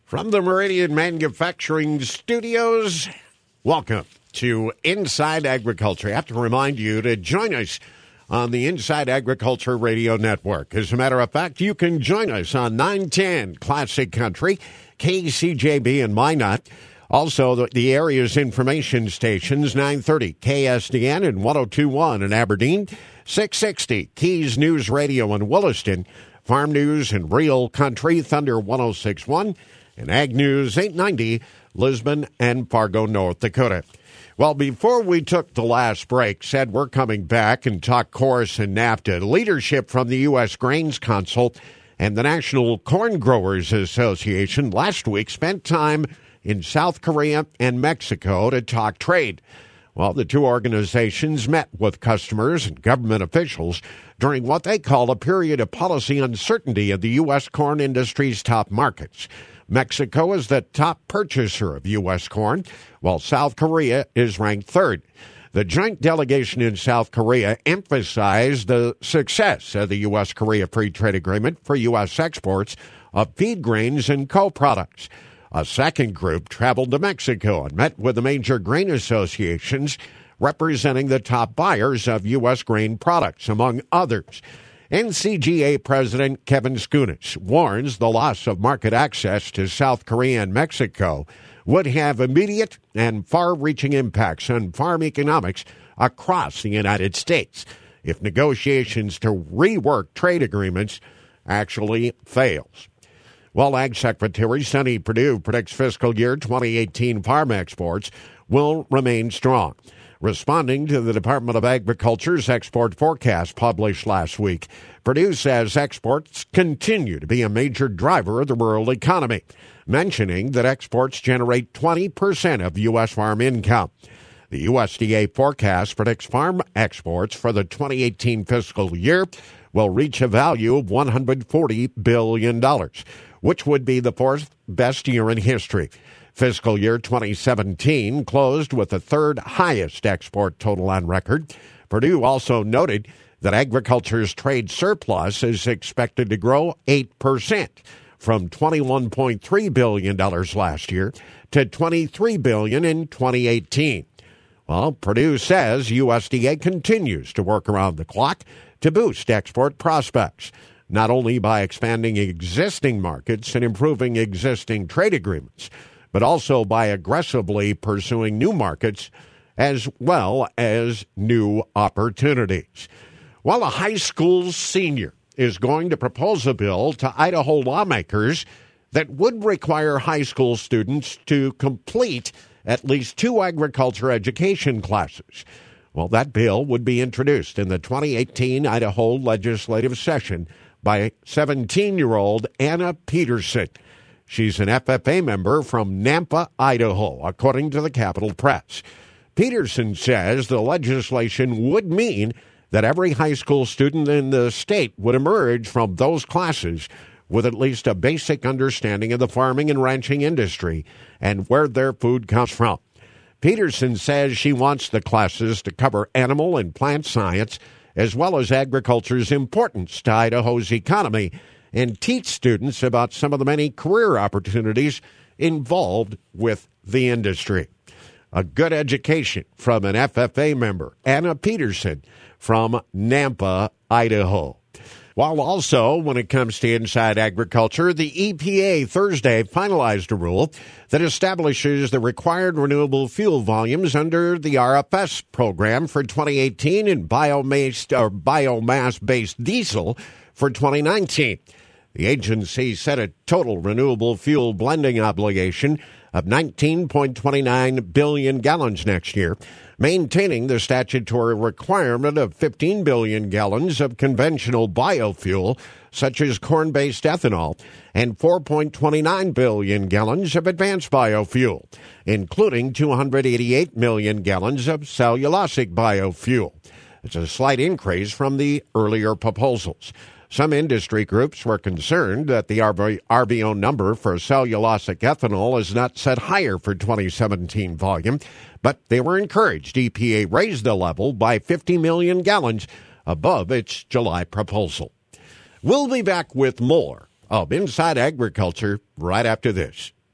From the Meridian Manufacturing Studios, welcome to Inside Agriculture. I have to remind you to join us on the Inside Agriculture Radio Network. As a matter of fact, you can join us on 910 Classic Country, KCJB and Minot. Also, the area's information stations, 930 KSDN and 1021 in Aberdeen, 660 Keys News Radio in Williston, Farm News and Real Country, Thunder 1061, and Ag News 890, Lisbon and Fargo, North Dakota. Well, before we took the last break, said we're coming back and talk chorus and NAFTA. Leadership from the U.S. Grains Council and the National Corn Growers Association last week spent time in South Korea and Mexico to talk trade. Well, the two organizations met with customers and government officials during what they call a period of policy uncertainty in the U.S. corn industry's top markets. Mexico is the top purchaser of U.S. corn, while South Korea is ranked third. The joint delegation in South Korea emphasized the success of the U.S.-Korea Free Trade Agreement for U.S. exports of feed grains and co-products. A second group traveled to Mexico and met with the major grain associations representing the top buyers of U.S. grain products, among others. NCGA President Kevin Skunis warns the loss of market access to South Korea and Mexico would have immediate and far-reaching impacts on farm economics across the United States if negotiations to rework trade agreements actually fails. Well, Ag Secretary Sonny Perdue predicts fiscal year 2018 farm exports will remain strong. Responding to the Department of Agriculture's export forecast published last week, Perdue says exports continue to be a major driver of the world economy, mentioning that exports generate 20% of U.S. farm income. The USDA forecast predicts farm exports for the 2018 fiscal year will reach a value of $140 billion, which would be the fourth best year in history. Fiscal year 2017 closed with the third highest export total on record. Perdue also noted that agriculture's trade surplus is expected to grow 8% from $21.3 billion last year to $23 billion in 2018. Well, Perdue says USDA continues to work around the clock to boost export prospects, not only by expanding existing markets and improving existing trade agreements, but also by aggressively pursuing new markets as well as new opportunities. While a high school senior is going to propose a bill to Idaho lawmakers that would require high school students to complete at least 2 agriculture education classes. Well, that bill would be introduced in the 2018 Idaho legislative session by 17-year-old Anna Peterson. She's an FFA member from Nampa, Idaho, according to the Capitol Press. Peterson says the legislation would mean that every high school student in the state would emerge from those classes with at least a basic understanding of the farming and ranching industry and where their food comes from. Peterson says she wants the classes to cover animal and plant science as well as agriculture's importance to Idaho's economy and teach students about some of the many career opportunities involved with the industry. A good education from an FFA member, Anna Peterson, from Nampa, Idaho. While also, when it comes to inside agriculture, the EPA Thursday finalized a rule that establishes the required renewable fuel volumes under the RFS program for 2018 and biomass-based diesel for 2019. The agency set a total renewable fuel blending obligation of 19.29 billion gallons next year, maintaining the statutory requirement of 15 billion gallons of conventional biofuel, such as corn-based ethanol, and 4.29 billion gallons of advanced biofuel, including 288 million gallons of cellulosic biofuel. It's a slight increase from the earlier proposals. Some industry groups were concerned that the RVO number for cellulosic ethanol is not set higher for 2017 volume, but they were encouraged. EPA raised the level by 50 million gallons above its July proposal. We'll be back with more of Inside Agriculture right after this.